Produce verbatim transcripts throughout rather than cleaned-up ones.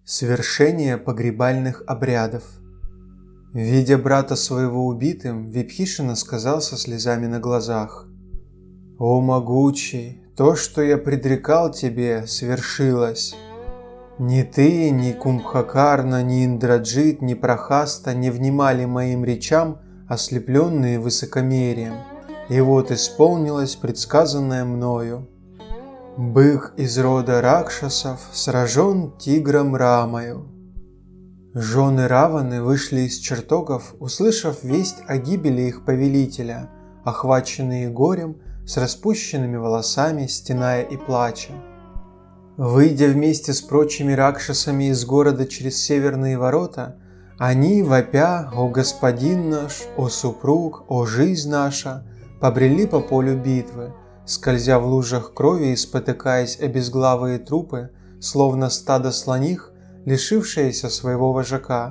Свершение погребальных обрядов. Видя брата своего убитым, Випхишана сказал со слезами на глазах: «О могучий, то, что я предрекал тебе, свершилось. Ни ты, ни Кумбхакарна, ни Индраджит, ни Прахаста не внимали моим речам, ослепленные высокомерием, и вот исполнилось предсказанное мною. Бык из рода Ракшасов сражен тигром Рамою». Жены Раваны вышли из чертогов, услышав весть о гибели их повелителя, охваченные горем, с распущенными волосами, стеная и плача. Выйдя вместе с прочими ракшасами из города через северные ворота, они, вопя «О господин наш! О супруг! О жизнь наша!», побрели по полю битвы, скользя в лужах крови и спотыкаясь о безглавые трупы, словно стадо слоних, лишившееся своего вожака.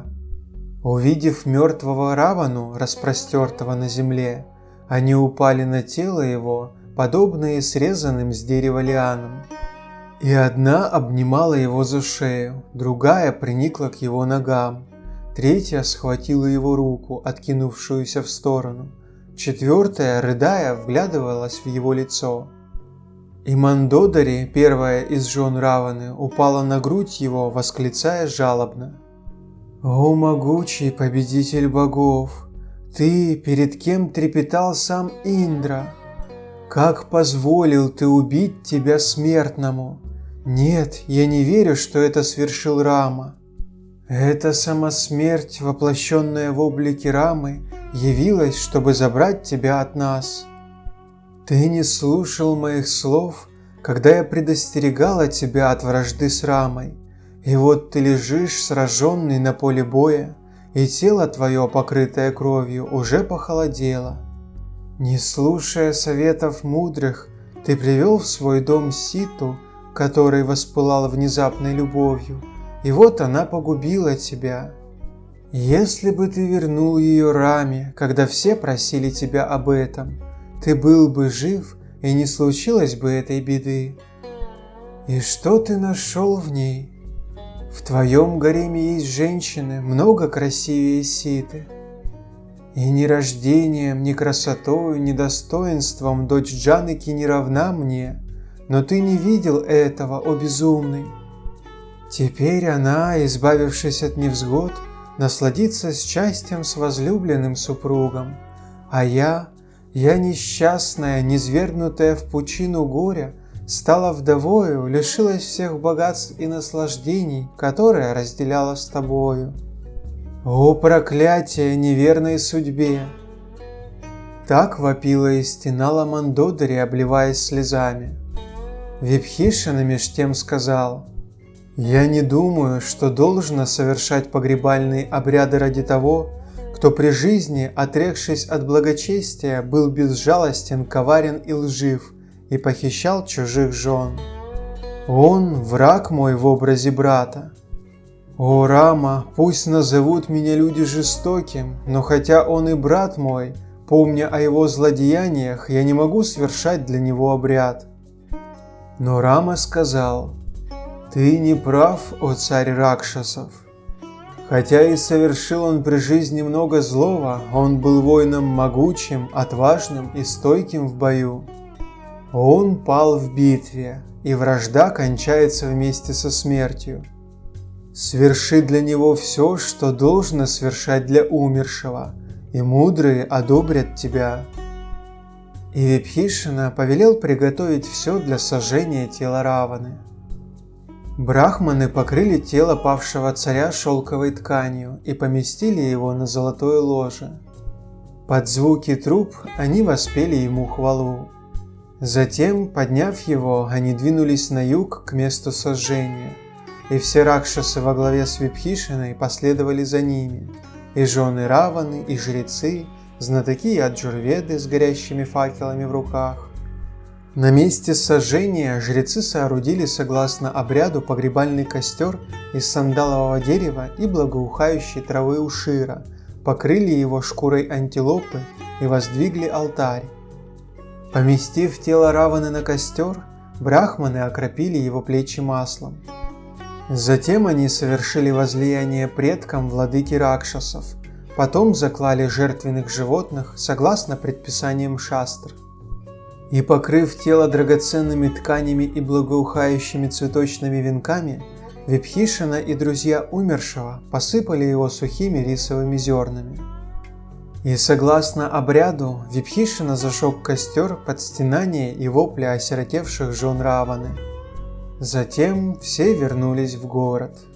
Увидев мертвого Равану, распростертого на земле, они упали на тело его, подобные срезанным с дерева лианам. И одна обнимала его за шею, другая приникла к его ногам, третья схватила его руку, откинувшуюся в сторону, четвертая, рыдая, вглядывалась в его лицо. И Мандодари, первая из жен Раваны, упала на грудь его, восклицая жалобно: «О могучий победитель богов! Ты, перед кем трепетал сам Индра! Как позволил ты убить тебя смертному? Нет, я не верю, что это свершил Рама. Эта сама смерть, воплощенная в облике Рамы, явилась, чтобы забрать тебя от нас. Ты не слушал моих слов, когда я предостерегала тебя от вражды с Рамой, и вот ты лежишь сраженный на поле боя, и тело твое, покрытое кровью, уже похолодело. Не слушая советов мудрых, ты привел в свой дом Ситу, который воспылал внезапной любовью, и вот она погубила тебя. Если бы ты вернул ее Раме, когда все просили тебя об этом, ты был бы жив, и не случилось бы этой беды. И что ты нашел в ней? В твоем гареме есть женщины, много красивее Ситы. И ни рождением, ни красотою, ни достоинством дочь Джанаки не равна мне, но ты не видел этого, о безумный. Теперь она, избавившись от невзгод, насладится счастьем с возлюбленным супругом, а я, я несчастная, низвергнутая в пучину горя, стала вдовою, лишилась всех богатств и наслаждений, которые разделяла с тобою. О проклятие неверной судьбе!» Так вопила и стенала Мандодари, обливаясь слезами. Випхишана меж тем сказал: «Я не думаю, что должно совершать погребальные обряды ради того, кто при жизни, отрекшись от благочестия, был безжалостен, коварен и лжив, и похищал чужих жен. Он враг мой в образе брата. О Рама, пусть назовут меня люди жестоким, но хотя он и брат мой, помня о его злодеяниях, я не могу совершать для него обряд». Но Рама сказал: «Ты не прав, о царь Ракшасов. Хотя и совершил он при жизни много злого, он был воином могучим, отважным и стойким в бою. Он пал в битве, и вражда кончается вместе со смертью. Сверши для него все, что должно свершать для умершего, и мудрые одобрят тебя». И Випхишана повелел приготовить все для сожжения тела Раваны. Брахманы покрыли тело павшего царя шелковой тканью и поместили его на золотое ложе. Под звуки труб они воспели ему хвалу. Затем, подняв его, они двинулись на юг к месту сожжения, и все ракшасы во главе с Випхишаной последовали за ними, и жены Раваны, и жрецы, знатоки Аджурведы с горящими факелами в руках. На месте сожжения жрецы соорудили согласно обряду погребальный костер из сандалового дерева и благоухающей травы ушира, покрыли его шкурой антилопы и воздвигли алтарь. Поместив тело Раваны на костер, брахманы окропили его плечи маслом. Затем они совершили возлияние предкам владыки Ракшасов, потом заклали жертвенных животных согласно предписаниям шастр. И, покрыв тело драгоценными тканями и благоухающими цветочными венками, Вибхишана и друзья умершего посыпали его сухими рисовыми зернами. И согласно обряду Вибхишана зажег костер под стенание и вопли осиротевших жен Раваны. Затем все вернулись в город.